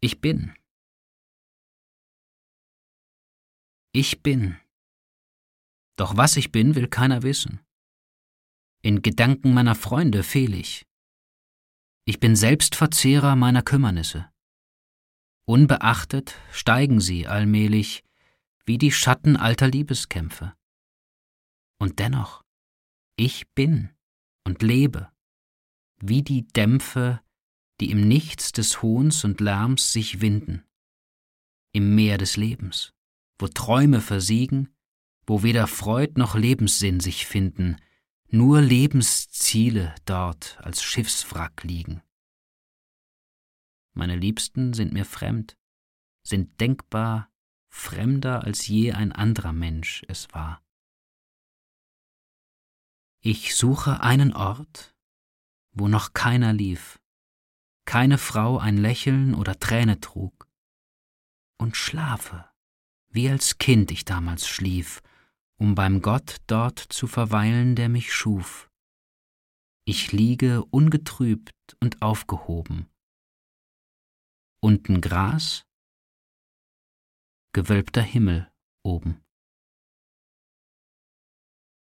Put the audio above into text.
Ich bin. Ich bin. Doch was ich bin, will keiner wissen. In Gedanken meiner Freunde fehl ich. Ich bin Selbstverzehrer meiner Kümmernisse. Unbeachtet steigen sie allmählich wie die Schatten alter Liebeskämpfe. Und dennoch, ich bin und lebe, wie die Dämpfe, die im Nichts des Hohns und Lärms sich winden, im Meer des Lebens, wo Träume versiegen, wo weder Freud noch Lebenssinn sich finden, nur Lebensziele dort als Schiffswrack liegen. Meine Liebsten sind mir fremd, sind denkbar fremder als je ein anderer Mensch es war. Ich suche einen Ort, wo noch keiner lief, keine Frau ein Lächeln oder Träne trug, und schlafe, wie als Kind ich damals schlief, um beim Gott dort zu verweilen, der mich schuf. Ich liege ungetrübt und aufgehoben. Unten Gras, gewölbter Himmel oben.